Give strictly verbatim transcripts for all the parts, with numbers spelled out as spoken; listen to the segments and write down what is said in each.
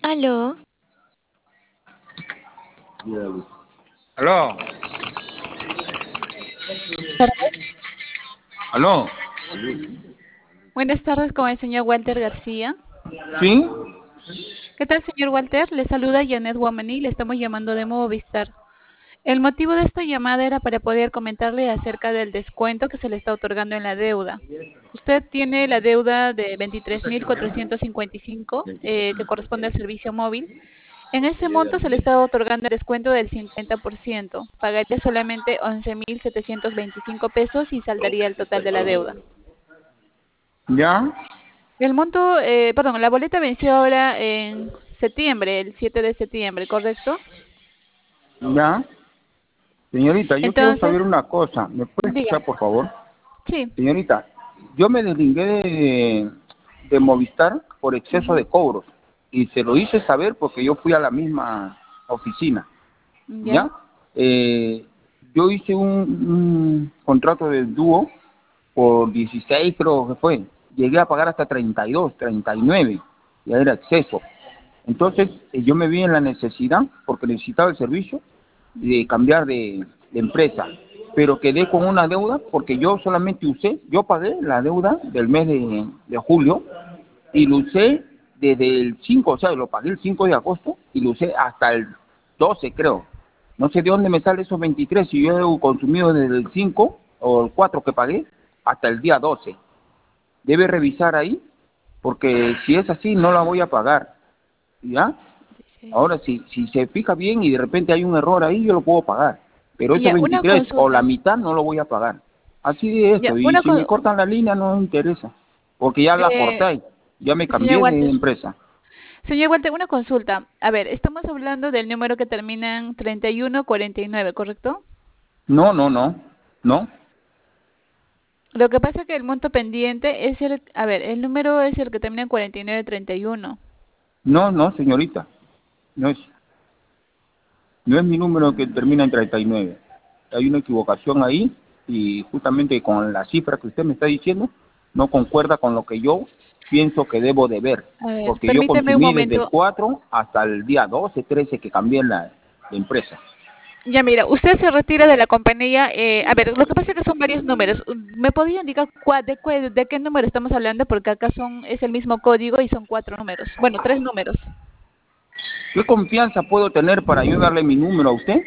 Aló, Aló, Tardes. aló, Buenas tardes con el señor Walter García. ¿sí? ¿Qué tal, señor Walter? Le saluda Janet Womani, le estamos llamando de Movistar. El motivo de esta llamada era para poder comentarle acerca del descuento que se le está otorgando en la deuda. Usted tiene la deuda de veintitrés mil cuatrocientos cincuenta y cinco eh, que corresponde al servicio móvil. En ese monto se le está otorgando el descuento del cincuenta por ciento. Pagaría solamente once mil setecientos veinticinco pesos y saldaría el total de la deuda. ¿Ya? El monto, eh, perdón, la boleta venció ahora en septiembre, el siete de septiembre, ¿correcto? ¿Ya? Señorita, yo quiero Entonces, saber una cosa. ¿Me puede escuchar, dígame. por favor? Sí. Señorita, yo me desligué de, de Movistar por exceso Ujú. de cobros y se lo hice saber porque yo fui a la misma oficina. ¿Ya? ¿Ya? Eh, yo hice un, un contrato de dúo por dieciséis, creo que fue. Llegué a pagar hasta treinta y dos, treinta y nueve, ya era exceso. Entonces eh, yo me vi en la necesidad, porque necesitaba el servicio, de Ujú. cambiar de, de empresa, pero quedé con una deuda porque yo solamente usé, yo pagué la deuda del mes de, de julio y lo usé desde el cinco, o sea, lo pagué el cinco de agosto y lo usé hasta el doce, creo. No sé de dónde me sale esos veintitrés si yo he consumido desde el cinco o el cuatro que pagué hasta el día doce. Debe revisar ahí, porque si es así no la voy a pagar, ¿ya? dieciséis. Ahora, si, si se fija bien y de repente hay un error ahí, yo lo puedo pagar. Pero ese Ya, una veintitrés o la consulta. mitad no lo voy a pagar. Así de Ya, esto. Y una si me co- cortan la línea, no me interesa. Porque ya la eh, corté. Ya me señor cambié de Walter. empresa. Señor Walter, una consulta. A ver, estamos hablando del número que termina en treinta y uno cuarenta y nueve, ¿correcto? No, no, no. No. Lo que pasa es que el monto pendiente es el, a ver, el número es el que termina en cuarenta y nueve treinta y uno. No, no, señorita. No es, no es mi número que termina en treinta y nueve. Hay una equivocación ahí y justamente con la cifra que usted me está diciendo no concuerda con lo que yo pienso que debo de ver, A ver, porque yo permíteme un consumí desde el momento. cuatro hasta el día doce, trece que cambié la, la empresa. Ya mira, usted se retira de la compañía. Eh, a ver, lo que pasa es que son varios números. ¿Me podría indicar cua- de, cue- de qué número estamos hablando? Porque acá son es el mismo código y son cuatro números. Bueno, tres números. ¿Qué confianza puedo tener para yo darle mi número a usted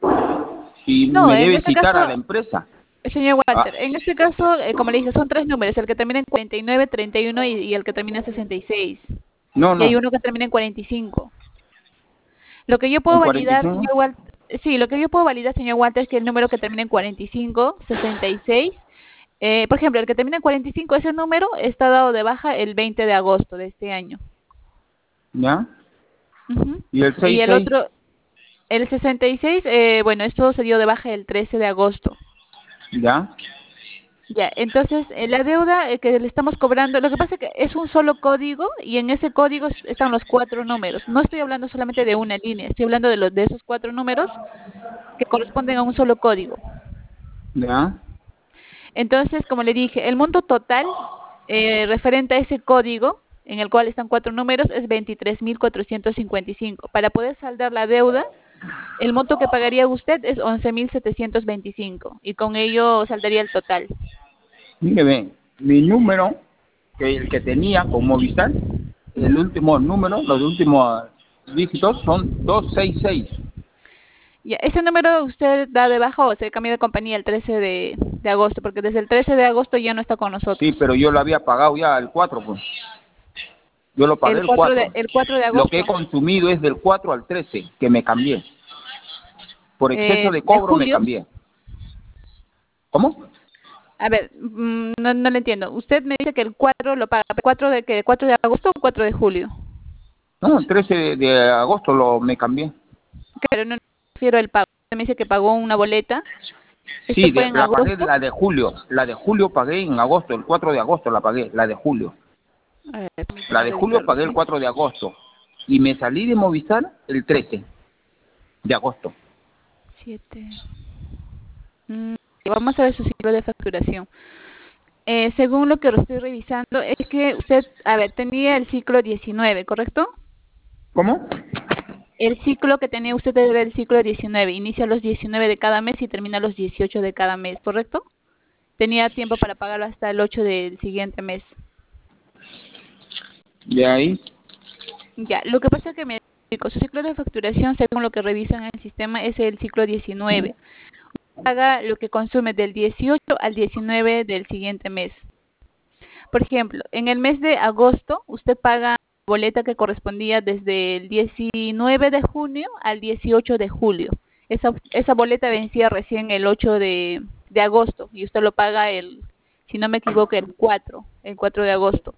si No, me en debe este citar a la caso, empresa? señor Ah, Walter, en este caso, eh, como le dije, son tres números. El que termina en cuarenta y nueve, treinta y uno y, y el que termina en sesenta y seis. no, Y hay no, uno que termina en cuarenta y cinco. Lo que yo en puedo validar, cuarenta y cinco. señor Walter, sí, lo que yo puedo validar, señor Walter, es que el número que termina en cuarenta y cinco, sesenta y seis, eh, por ejemplo, el que termina en cuarenta y cinco, ese número está dado de baja el veinte de agosto de este año. ¿Ya? Ujú. ¿Y el Y seis el seis? otro, el sesenta y seis, eh, bueno, esto se dio de baja el trece de agosto. ¿Ya? Ya, entonces eh, la deuda eh, que le estamos cobrando, lo que pasa es que es un solo código y en ese código es- están los cuatro números. No estoy hablando solamente de una línea, estoy hablando de los de esos cuatro números que corresponden a un solo código. ¿Ya? Entonces, como le dije, el monto total eh, referente a ese código, en el cual están cuatro números, es veintitrés mil cuatrocientos cincuenta y cinco. Para poder saldar la deuda, el monto que pagaría usted es once mil setecientos veinticinco y con ello saldaría el total. Mire, ven, mi número, que el que tenía con Movistar, el Ujú. último número, los últimos dígitos son doscientos sesenta y seis. Ya, ese número usted da de baja o se cambia de compañía el trece de, de agosto, porque desde el trece de agosto ya no está con Sí, nosotros. pero yo lo había pagado ya el cuatro, pues. Yo lo pagué El el cuatro de, cuatro. el cuatro de Lo que he agosto, consumido es del cuatro al trece, que me cambié. Por exceso eh, de de cobro me julio. cambié. ¿Cómo? A ver, mm, no, no le entiendo. Usted me dice que el cuatro lo paga, ¿cuatro de qué? ¿cuatro de agosto o cuatro de julio? No, el trece de, de agosto lo me cambié. Pero no me refiero al pago. Usted me dice que pagó una boleta. ¿Esto Sí, fue de, en la pagué agosto? la de julio. La de julio pagué en agosto, el cuatro de agosto la pagué, la de julio. A ver, La permítame de julio revisarlo, pagué el ¿sí? cuatro de agosto. Y me salí de Movistar el trece de agosto. Siete. Mm, vamos a ver su ciclo de facturación. Eh, según lo que lo estoy revisando, es que usted, a ver, tenía el ciclo diecinueve, ¿correcto? ¿Cómo? El ciclo que tenía usted era el ciclo diecinueve. Inicia los diecinueve de cada mes y termina los dieciocho de cada mes, ¿correcto? Tenía tiempo para pagarlo hasta el ocho del siguiente mes. De ahí. Ya, lo que pasa es que me explico, su ciclo de facturación, según lo que revisan en el sistema, es el ciclo diecinueve. Paga lo que consume del dieciocho al diecinueve del siguiente mes. Por ejemplo, en el mes de agosto, usted paga la boleta que correspondía desde el diecinueve de junio al dieciocho de julio. Esa, esa boleta vencía recién el ocho de, de agosto y usted lo paga el, si no me equivoco, el cuatro, el cuatro de agosto.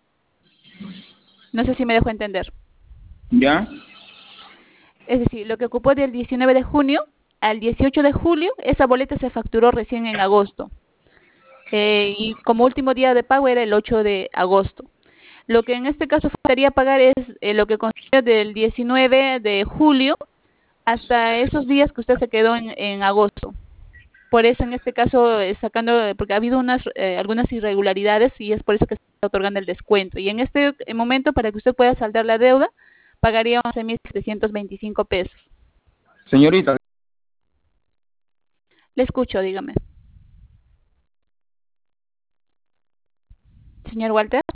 No sé si me dejo entender. ¿Ya? Es decir, lo que ocupó del diecinueve de junio al dieciocho de julio, esa boleta se facturó recién en agosto. Eh, y como último día de pago era el ocho de agosto. Lo que en este caso faltaría pagar es eh, lo que consta del diecinueve de julio hasta esos días que usted se quedó en, en agosto. Por eso en este caso, eh, sacando, porque ha habido unas eh, algunas irregularidades y es por eso que se está otorgando el descuento. Y en este momento, para que usted pueda saldar la deuda, pagaría once mil setecientos veinticinco pesos. Señorita. Le escucho, dígame. Señor Walter.